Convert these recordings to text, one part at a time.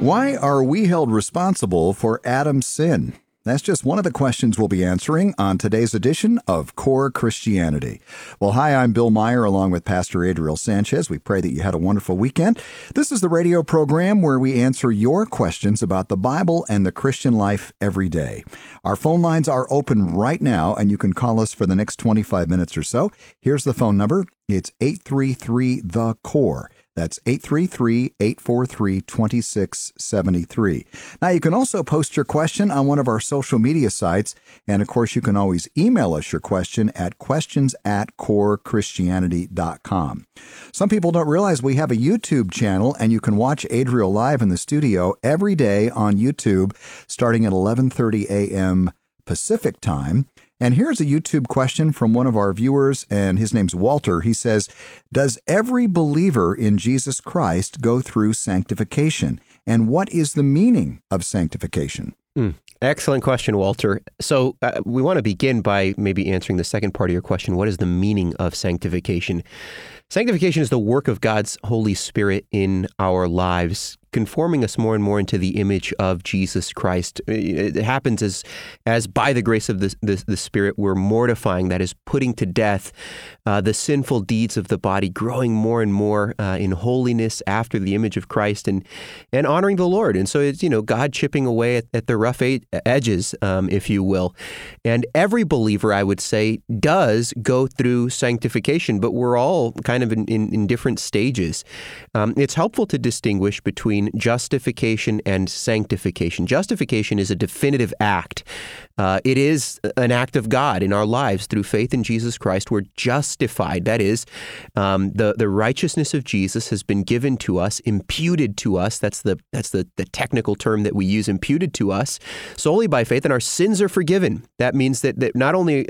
Why are we held responsible for Adam's sin? That's just one of the questions we'll be answering on today's edition of Core Christianity. Well, hi, I'm Bill Meyer along with Pastor Adriel Sanchez. We pray that you had a wonderful weekend. This is the radio program where we answer your questions about the Bible and the Christian life every day. Our phone lines are open right now, and you can call us for the next 25 minutes or so. Here's the phone number. It's 833-THE-CORE. That's 833-843-2673. Now, you can also post your question on one of our social media sites. And, of course, you can always email us your question at questions@corechristianity.com. Some people don't realize we have a YouTube channel, and you can watch Adriel live in the studio every day on YouTube starting at 11:30 a.m. Pacific time. And here's a YouTube question from one of our viewers, and his name's Walter. He says, does every believer in Jesus Christ go through sanctification? And what is the meaning of sanctification? Excellent question, Walter. So we want to begin by maybe answering the second part of your question. What is the meaning of sanctification? Sanctification is the work of God's Holy Spirit in our lives, conforming us more and more into the image of Jesus Christ. It happens as by the grace of the Spirit, we're mortifying, that is, putting to death the sinful deeds of the body, growing more and more in holiness after the image of Christ and honoring the Lord. And so it's, God chipping away at the rough edges, if you will. And every believer, I would say, does go through sanctification, but we're all kind of in different stages. It's helpful to distinguish between justification and sanctification. Justification is a definitive act. It is an act of God in our lives. Through faith in Jesus Christ, we're justified. That is, the righteousness of Jesus has been given to us, imputed to us. That's the technical term that we use, imputed to us solely by faith, and our sins are forgiven. That means that not only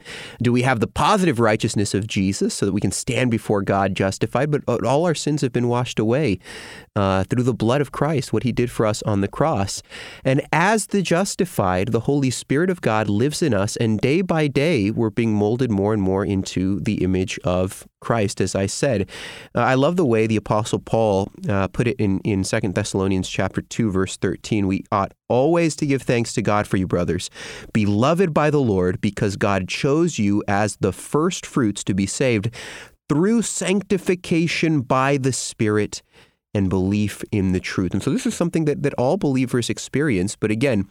do we have the positive righteousness of Jesus so that we can stand before God justified, but all our sins have been washed away through the blood of Christ, what he did for us on the cross. And as the justified, the Holy Spirit of God lives in us, and day by day, we're being molded more and more into the image of Christ, as I said. I love the way the Apostle Paul put it in 2 Thessalonians chapter 2, verse 13. We ought always to give thanks to God for you, brothers, beloved by the Lord, because God chose you as the first fruits to be saved through sanctification by the Spirit and belief in the truth. And so this is something that all believers experience. But again,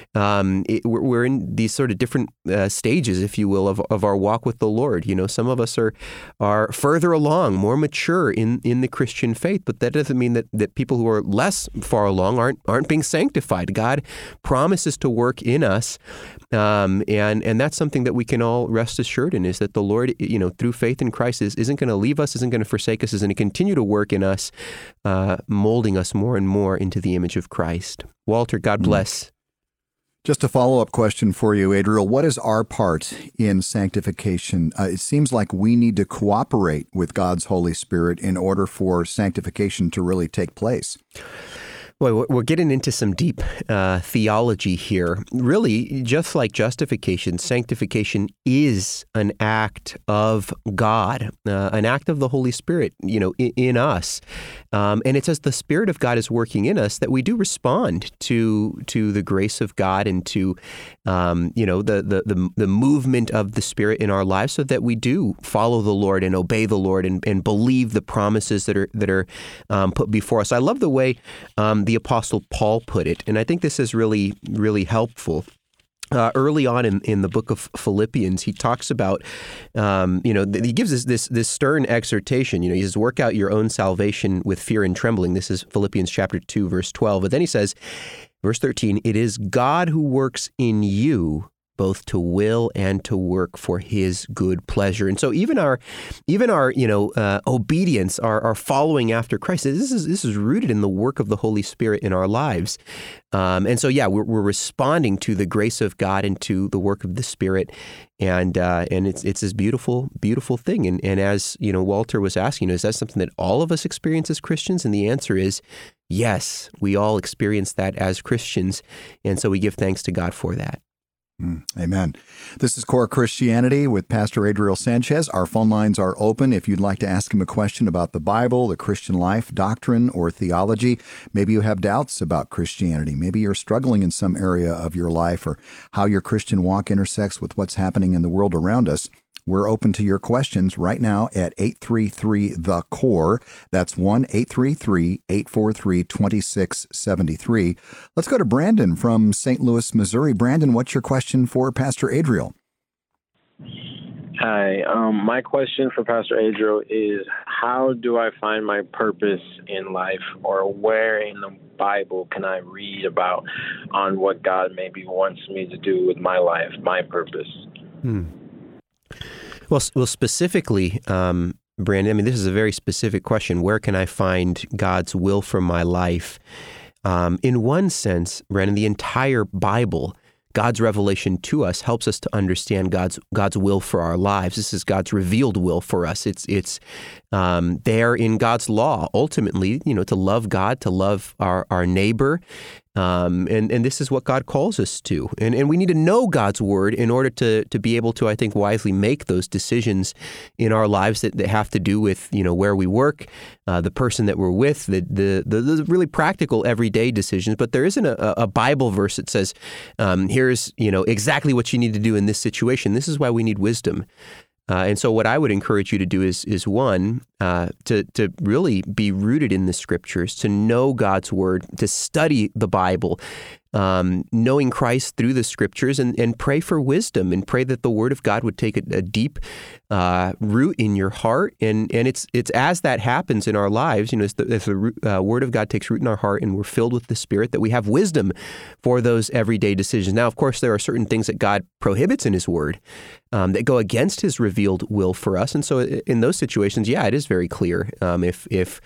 we're in these sort of different stages, if you will, of our walk with the Lord. Some of us are further along, more mature in the Christian faith, but that doesn't mean that people who are less far along aren't being sanctified. God promises to work in us, and that's something that we can all rest assured in, is that the Lord, through faith in Christ, isn't going to leave us, isn't going to forsake us, is going to continue to work in us, molding us more and more into the image of Christ. Walter, God bless. Just a follow-up question for you, Adriel. What is our part in sanctification? It seems like we need to cooperate with God's Holy Spirit in order for sanctification to really take place. Boy, we're getting into some deep theology here. Really, just like justification, sanctification is an act of God, an act of the Holy Spirit, in us. And it's as the Spirit of God is working in us that we do respond to the grace of God and to, the movement of the Spirit in our lives, so that we do follow the Lord and obey the Lord and believe the promises that are put before us. I love the way the Apostle Paul put it, and I think this is really, really helpful. Early on in the book of Philippians, he talks about, he gives us this stern exhortation. He says, work out your own salvation with fear and trembling. This is Philippians chapter 2, verse 12. But then he says, verse 13, it is God who works in you both to will and to work for his good pleasure. And so even our obedience, our following after Christ, this is rooted in the work of the Holy Spirit in our lives. And so, we're responding to the grace of God and to the work of the Spirit. And it's this beautiful, beautiful thing. And as, Walter was asking, is that something that all of us experience as Christians? And the answer is yes, we all experience that as Christians. And so we give thanks to God for that. Amen. This is Core Christianity with Pastor Adriel Sanchez. Our phone lines are open if you'd like to ask him a question about the Bible, the Christian life, doctrine, or theology. Maybe you have doubts about Christianity. Maybe you're struggling in some area of your life or how your Christian walk intersects with what's happening in the world around us. We're open to your questions right now at 833-THE-CORE. That's 1-833-843-2673. Let's go to Brandon from St. Louis, Missouri. Brandon, what's your question for Pastor Adriel? Hi. My question for Pastor Adriel is, how do I find my purpose in life, or where in the Bible can I read about on what God maybe wants me to do with my life, my purpose? Well, specifically, Brandon, I mean, this is a very specific question. Where can I find God's will for my life? In one sense, Brandon, the entire Bible, God's revelation to us, helps us to understand God's will for our lives. This is God's revealed will for us. It's there in God's law, ultimately, to love God, to love our neighbor. And this is what God calls us to. And we need to know God's word in order to be able to, I think, wisely make those decisions in our lives that have to do with, where we work, the person that we're with, the really practical everyday decisions. But there isn't a Bible verse that says, here's, exactly what you need to do in this situation. This is why we need wisdom. And so what I would encourage you to do is one, to really be rooted in the Scriptures, to know God's Word, to study the Bible, knowing Christ through the Scriptures, and pray for wisdom, and pray that the Word of God would take a deep root in your heart. And it's as that happens in our lives, as the Word of God takes root in our heart and we're filled with the Spirit, that we have wisdom for those everyday decisions. Now, of course, there are certain things that God prohibits in His Word that go against His revealed will for us. And so in those situations, it is very clear if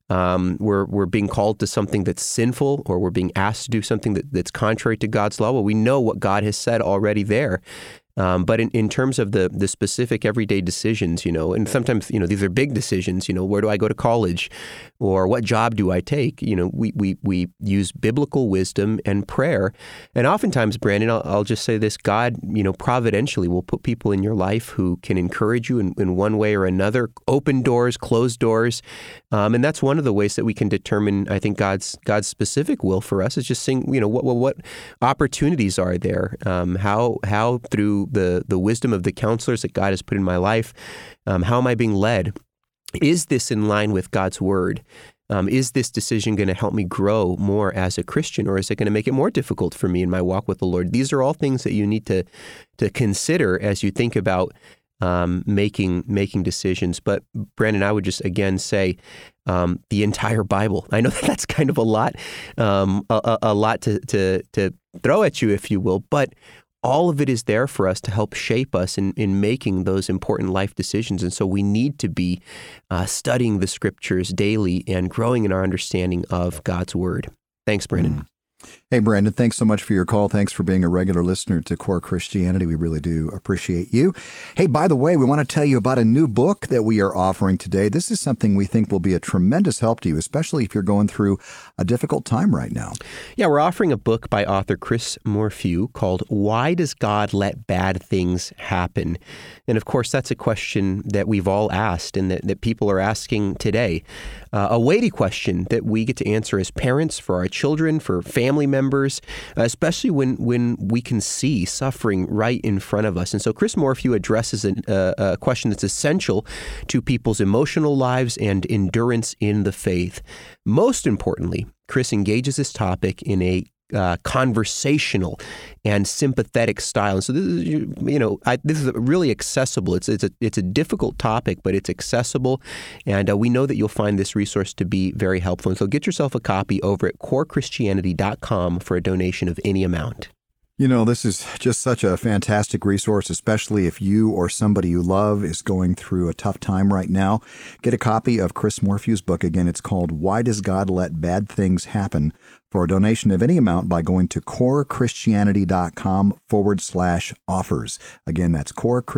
we're being called to something that's sinful, or we're being asked to do something that's contrary to God's law. Well, we know what God has said already there. But in terms of the specific everyday decisions, and sometimes, these are big decisions, where do I go to college, or what job do I take? We use biblical wisdom and prayer. And oftentimes, Brandon, I'll just say this, God, providentially will put people in your life who can encourage you in one way or another, open doors, closed doors. And that's one of the ways that we can determine, I think, God's specific will for us, is just seeing, what opportunities are there, how through the wisdom of the counselors that God has put in my life, how am I being led? Is this in line with God's word? Is this decision going to help me grow more as a Christian, or is it going to make it more difficult for me in my walk with the Lord? These are all things that you need to consider as you think about making decisions. But Brandon, I would just again say the entire Bible. I know that's kind of a lot to throw at you, if you will, but all of it is there for us to help shape us in making those important life decisions. And so we need to be studying the Scriptures daily and growing in our understanding of God's Word. Thanks, Brandon. Hey, Brandon, thanks so much for your call. Thanks for being a regular listener to Core Christianity. We really do appreciate you. Hey, by the way, we want to tell you about a new book that we are offering today. This is something we think will be a tremendous help to you, especially if you're going through a difficult time right now. Yeah, we're offering a book by author Chris Morphew called Why Does God Let Bad Things Happen? And of course, that's a question that we've all asked and that people are asking today. A weighty question that we get to answer as parents, for our children, for family members, especially when we can see suffering right in front of us. And so Chris Morphew addresses a question that's essential to people's emotional lives and endurance in the faith. Most importantly, Chris engages this topic in a conversational and sympathetic style. And so this is, this is really accessible. It's a difficult topic, but it's accessible. And we know that you'll find this resource to be very helpful. And so get yourself a copy over at corechristianity.com for a donation of any amount. This is just such a fantastic resource, especially if you or somebody you love is going through a tough time right now. Get a copy of Chris Morphew's book. Again, it's called Why Does God Let Bad Things Happen? For a donation of any amount by going to corechristianity.com/offers. Again, that's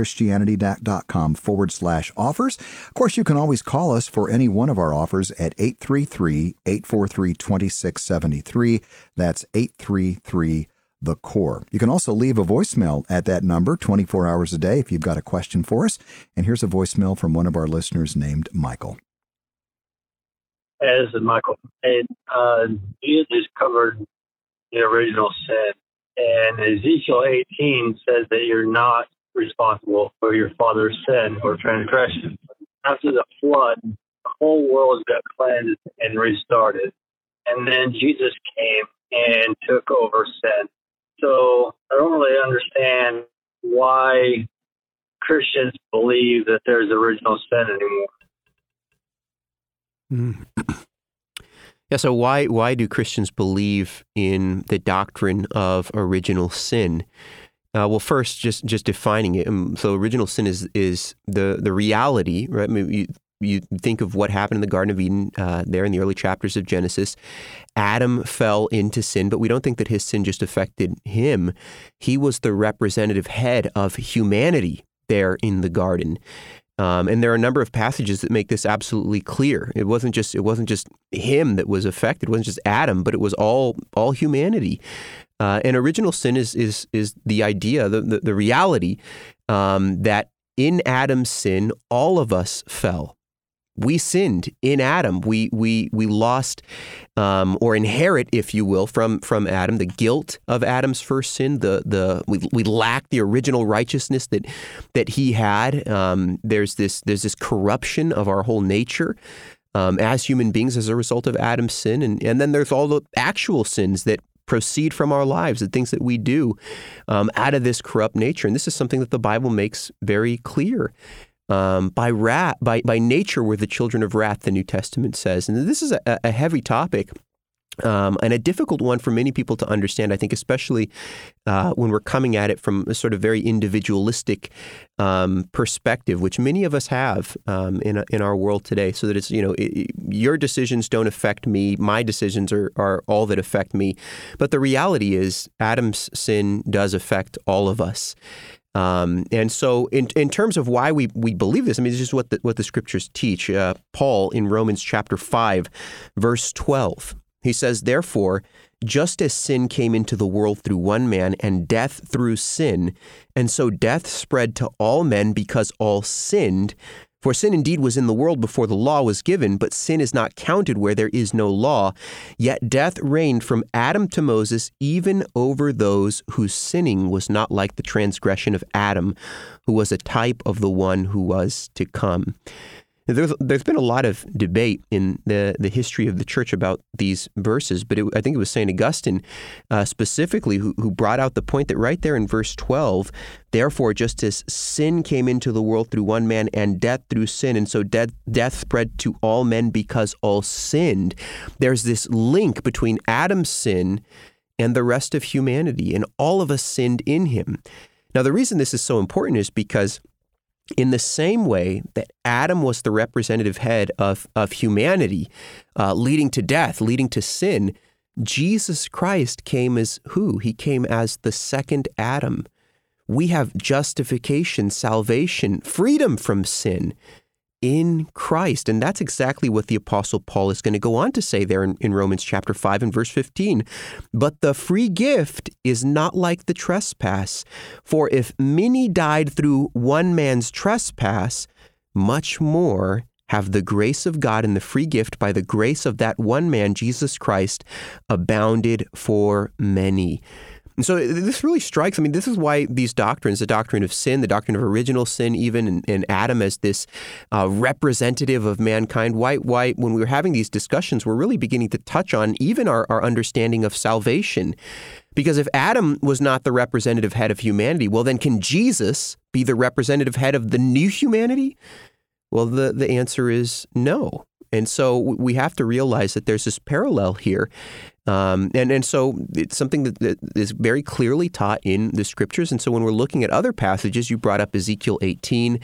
corechristianity.com/offers. Of course, you can always call us for any one of our offers at 833-843-2673. That's 833 The Core. You can also leave a voicemail at that number 24 hours a day if you've got a question for us. And here's a voicemail from one of our listeners named Michael. Hey, this is Michael. And Jesus covered the original sin. And Ezekiel 18 says that you're not responsible for your father's sin or transgression. After the flood, the whole world got cleansed and restarted. And then Jesus came and took over sin. So I don't really understand why Christians believe that there's original sin anymore. Yeah, so why do Christians believe in the doctrine of original sin? Well, first, just defining it. So original sin is the reality, right? I mean, you think of what happened in the Garden of Eden there in the early chapters of Genesis. Adam fell into sin, but we don't think that his sin just affected him. He was the representative head of humanity there in the garden. And there are a number of passages that make this absolutely clear. It wasn't just him that was affected. It wasn't just Adam, but it was all humanity. And original sin is the idea, the reality that in Adam's sin, all of us fell. We sinned in Adam. We lost or inherit, if you will, from Adam the guilt of Adam's first sin. We lack the original righteousness that he had. There's this corruption of our whole nature as human beings as a result of Adam's sin, and then there's all the actual sins that proceed from our lives, the things that we do out of this corrupt nature. And this is something that the Bible makes very clear. By nature, we're the children of wrath, the New Testament says. And this is a heavy topic and a difficult one for many people to understand, I think, especially when we're coming at it from a sort of very individualistic perspective, which many of us have in our world today. So that it's, your decisions don't affect me. My decisions are all that affect me. But the reality is Adam's sin does affect all of us. And so in terms of why we believe this, I mean, it's just what the scriptures teach. Paul in Romans chapter 5, verse 12, he says, "Therefore, just as sin came into the world through one man and death through sin, and so death spread to all men because all sinned. For sin indeed was in the world before the law was given, but sin is not counted where there is no law. Yet death reigned from Adam to Moses, even over those whose sinning was not like the transgression of Adam, who was a type of the one who was to come." There's been a lot of debate in the history of the church about these verses, but I think it was St. Augustine specifically who brought out the point that right there in verse 12, "Therefore, just as sin came into the world through one man and death through sin, and so death spread to all men because all sinned," there's this link between Adam's sin and the rest of humanity, and all of us sinned in him. Now, the reason this is so important is because in the same way that Adam was the representative head of humanity, leading to death, leading to sin, Jesus Christ came as who? He came as the second Adam. We have justification, salvation, freedom from sin in Christ. And that's exactly what the Apostle Paul is going to go on to say there in Romans chapter 5 and verse 15. "But the free gift is not like the trespass. For if many died through one man's trespass, much more have the grace of God and the free gift by the grace of that one man, Jesus Christ, abounded for many." And so this really strikes, I mean, this is why these doctrines, the doctrine of sin, the doctrine of original sin even, and Adam as this representative of mankind, why when we were having these discussions, we're really beginning to touch on even our understanding of salvation. Because if Adam was not the representative head of humanity, well, then can Jesus be the representative head of the new humanity? Well, the answer is no. And so we have to realize that there's this parallel here. And so it's something that is very clearly taught in the scriptures. And so when we're looking at other passages, you brought up Ezekiel 18,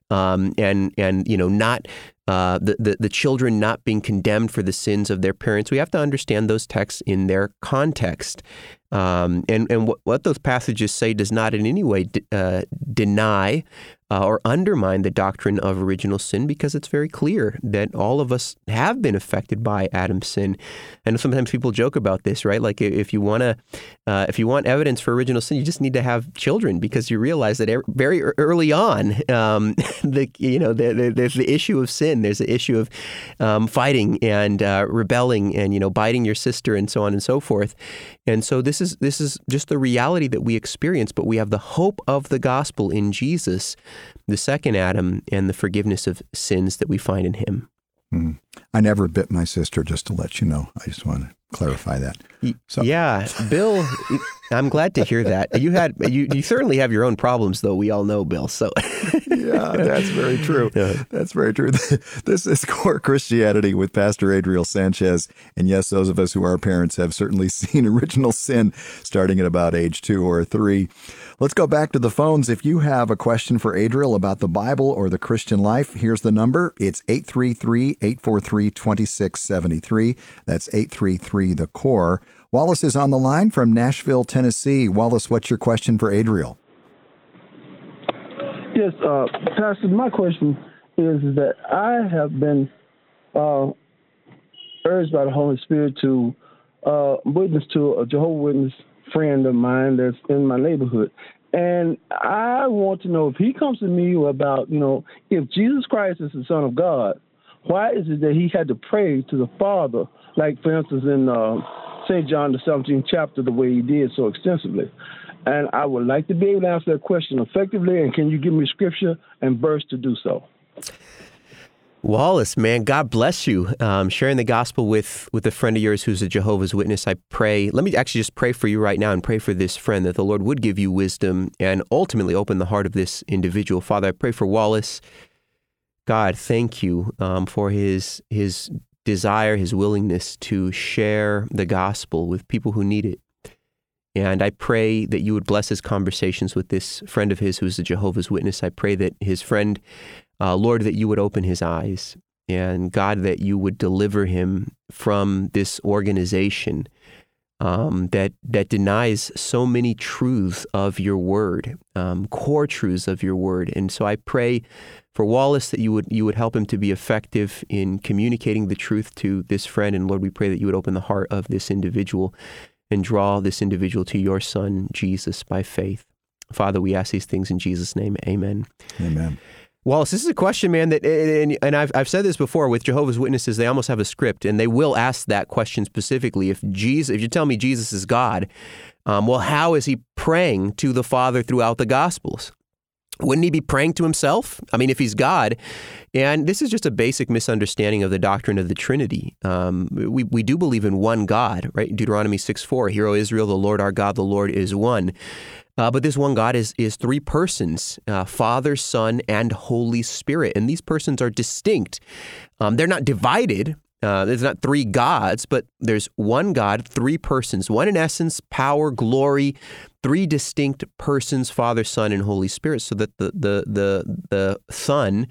and not the children not being condemned for the sins of their parents. We have to understand those texts in their context. And what those passages say does not in any way deny or undermine the doctrine of original sin, because it's very clear that all of us have been affected by Adam's sin. And sometimes people joke about this, right? Like if you want evidence for original sin, you just need to have children, because you realize that very early on, there's the issue of sin. There's the issue of fighting and rebelling and biting your sister and so on and so forth. And so this is just the reality that we experience, but we have the hope of the gospel in Jesus, the second Adam, and the forgiveness of sins that we find in him. I never bit my sister, just to let you know. I just want to clarify that. So. Yeah, Bill, I'm glad to hear that. You certainly have your own problems, though. We all know, Bill. So yeah, that's very true. Yeah. That's very true. This is Core Christianity with Pastor Adriel Sanchez. And yes, those of us who are parents have certainly seen original sin starting at about age 2 or 3. Let's go back to the phones. If you have a question for Adriel about the Bible or the Christian life, here's the number. It's 833-843-2673. That's 833-THE-CORE. Wallace is on the line from Nashville, Tennessee. Wallace, what's your question for Adriel? Yes, Pastor, my question is that I have been urged by the Holy Spirit to witness to a Jehovah's Witness friend of mine that's in my neighborhood. And I want to know, if he comes to me about, if Jesus Christ is the Son of God, why is it that he had to pray to the Father, like, for instance, in St. John, the 17th chapter, the way he did so extensively? And I would like to be able to answer that question effectively, and can you give me scripture and verse to do so? Wallace, man, God bless you. Sharing the gospel with a friend of yours who's a Jehovah's Witness. I pray, let me actually just pray for you right now and pray for this friend, that the Lord would give you wisdom and ultimately open the heart of this individual. Father, I pray for Wallace. God, thank you for his desire, his willingness to share the gospel with people who need it. And I pray that you would bless his conversations with this friend of his who's a Jehovah's Witness. I pray that his friend, Lord, that you would open his eyes, and God, that you would deliver him from this organization that denies so many truths of your word, core truths of your word. And so I pray for Wallace that you would help him to be effective in communicating the truth to this friend. And Lord, we pray that you would open the heart of this individual and draw this individual to your Son, Jesus, by faith. Father, we ask these things in Jesus' name. Amen. Amen. Wallace, this is a question, man, that, and I've said this before with Jehovah's Witnesses, they almost have a script, and they will ask that question specifically. If you tell me Jesus is God, well, how is he praying to the Father throughout the Gospels? Wouldn't he be praying to himself? I mean, if he's God, and this is just a basic misunderstanding of the doctrine of the Trinity. We do believe in one God, right? Deuteronomy 6:4, Hear, O Israel, the Lord our God, the Lord is one. But this one God is three persons, Father, Son, and Holy Spirit. And these persons are distinct. They're not divided. There's not three gods, but there's one God, three persons, one in essence, power, glory, three distinct persons, Father, Son, and Holy Spirit, so that the Son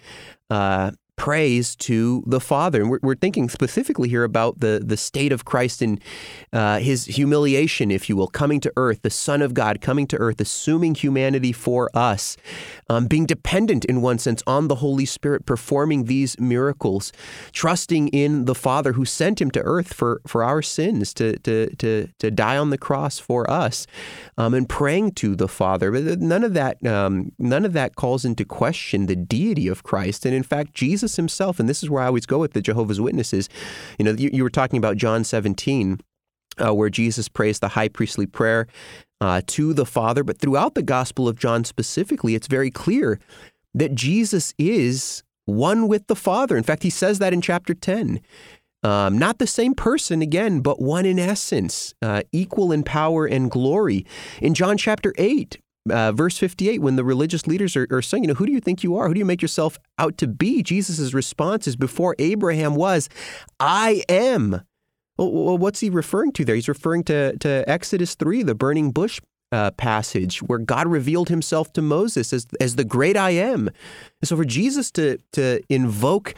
prays to the Father. And we're thinking specifically here about the state of Christ in his humiliation, if you will, coming to earth, the Son of God coming to earth, assuming humanity for us, being dependent in one sense on the Holy Spirit, performing these miracles, trusting in the Father who sent him to earth for our sins, to die on the cross for us, and praying to the Father. But none of that calls into question the deity of Christ. And in fact, Jesus himself, and this is where I always go with the Jehovah's Witnesses, you were talking about John 17, where Jesus prays the high priestly prayer to the Father. But throughout the Gospel of John specifically, it's very clear that Jesus is one with the Father. In fact, he says that in chapter 10. Not the same person again, but one in essence, equal in power and glory. In John chapter 8, verse 58, when the religious leaders are saying, who do you think you are? Who do you make yourself out to be? Jesus' response is, before Abraham was, I am. Well, what's he referring to there? He's referring to Exodus 3, the burning bush passage, where God revealed himself to Moses as the great I am. And so for Jesus to invoke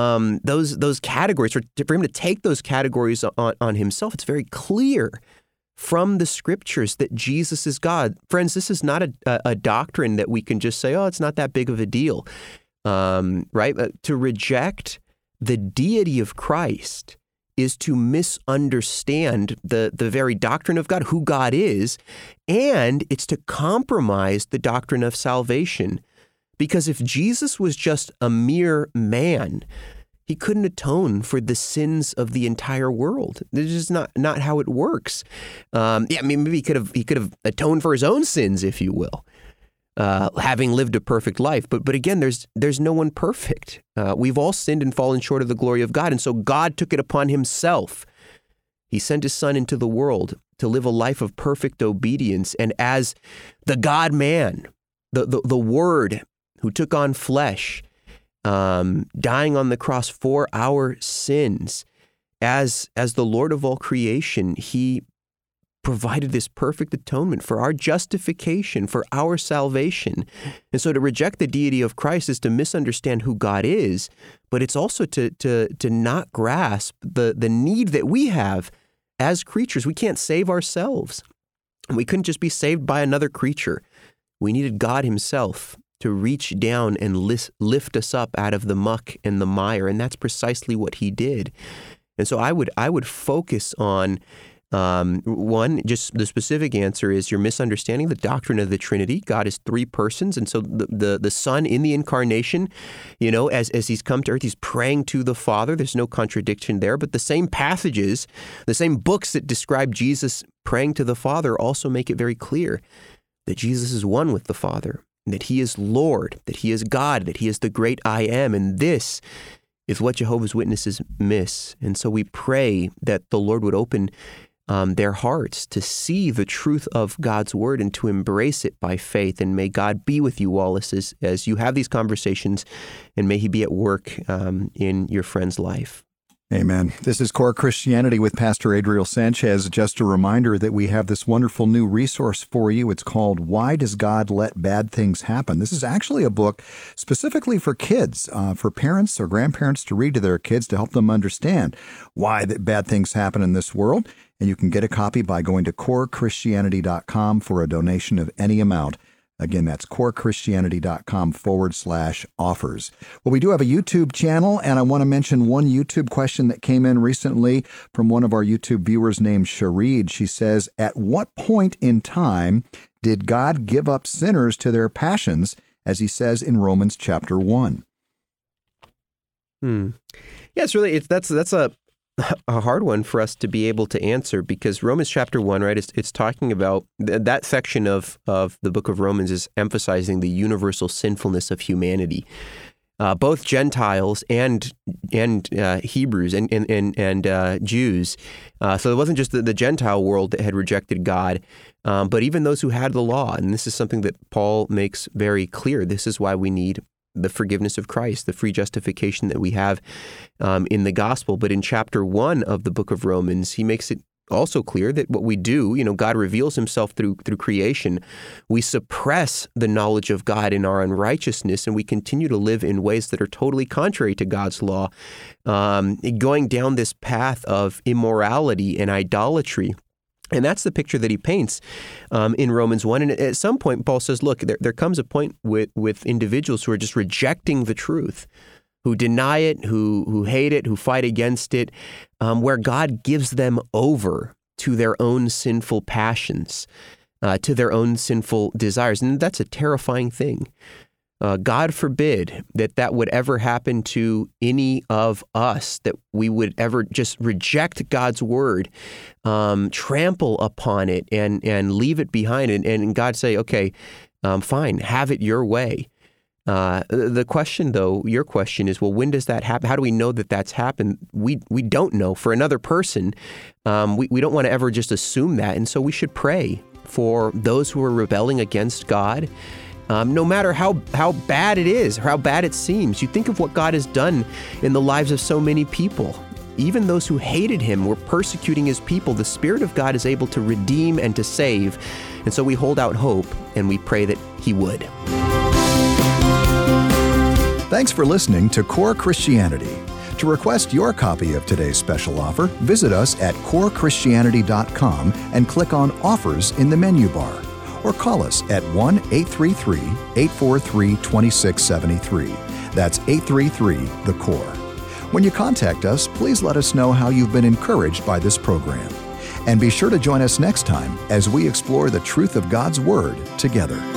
those categories, for him to take those categories on himself, it's very clear from the scriptures that Jesus is God. Friends, this is not a doctrine that we can just say, oh, it's not that big of a deal, right? To reject the deity of Christ is to misunderstand the very doctrine of God, who God is, and it's to compromise the doctrine of salvation. Because if Jesus was just a mere man, he couldn't atone for the sins of the entire world. This is not how it works. Maybe he could have atoned for his own sins, if you will, having lived a perfect life. But again, there's no one perfect. We've all sinned and fallen short of the glory of God, and so God took it upon himself. He sent his Son into the world to live a life of perfect obedience, and as the God-man, the Word who took on flesh, dying on the cross for our sins, as the Lord of all creation, he provided this perfect atonement for our justification, for our salvation. And so to reject the deity of Christ is to misunderstand who God is, but it's also to not grasp the need that we have as creatures. We can't save ourselves. We couldn't just be saved by another creature. We needed God himself to reach down and lift us up out of the muck and the mire, and that's precisely what he did. And so I would focus on one, just the specific answer is you're misunderstanding the doctrine of the Trinity. God is three persons, and so the Son in the incarnation, as he's come to earth, he's praying to the Father. There's no contradiction there, but the same passages, the same books that describe Jesus praying to the Father also make it very clear that Jesus is one with the Father, that he is Lord, that he is God, that he is the great I am, and this is what Jehovah's Witnesses miss. And so we pray that the Lord would open their hearts to see the truth of God's word and to embrace it by faith. And may God be with you, Wallace, as you have these conversations, and may he be at work in your friend's life. Amen. This is Core Christianity with Pastor Adriel Sanchez. Just a reminder that we have this wonderful new resource for you. It's called Why Does God Let Bad Things Happen? This is actually a book specifically for kids, for parents or grandparents to read to their kids to help them understand why bad things happen in this world. And you can get a copy by going to corechristianity.com for a donation of any amount. Again, that's corechristianity.com/offers. Well, we do have a YouTube channel, and I want to mention one YouTube question that came in recently from one of our YouTube viewers named Sharid. She says, at what point in time did God give up sinners to their passions, as he says in Romans chapter 1? Yeah, that's a hard one for us to be able to answer, because Romans chapter 1, right, it's talking about that section of the book of Romans is emphasizing the universal sinfulness of humanity, both Gentiles and Hebrews and Jews. So it wasn't just the Gentile world that had rejected God, but even those who had the law. And this is something that Paul makes very clear. This is why we need the forgiveness of Christ, the free justification that we have in the gospel. But in chapter 1 of the book of Romans, he makes it also clear that what we do, God reveals himself through creation. We suppress the knowledge of God in our unrighteousness, and we continue to live in ways that are totally contrary to God's law, going down this path of immorality and idolatry. And that's the picture that he paints in Romans 1. And at some point, Paul says, look, there comes a point with individuals who are just rejecting the truth, who deny it, who hate it, who fight against it, where God gives them over to their own sinful passions, to their own sinful desires. And that's a terrifying thing. God forbid that would ever happen to any of us, that we would ever just reject God's word, trample upon it, and leave it behind, and God say, okay, fine, have it your way. The question, though, your question is, well, when does that happen? How do we know that that's happened? We don't know. For another person, we don't want to ever just assume that, and so we should pray for those who are rebelling against God. No matter how bad it is, or how bad it seems. You think of what God has done in the lives of so many people. Even those who hated him were persecuting his people. The Spirit of God is able to redeem and to save. And so we hold out hope, and we pray that he would. Thanks for listening to Core Christianity. To request your copy of today's special offer, visit us at corechristianity.com and click on Offers in the menu bar. Or call us at 1-833-843-2673. That's 833-THE-CORE. When you contact us, please let us know how you've been encouraged by this program. And be sure to join us next time as we explore the truth of God's Word together.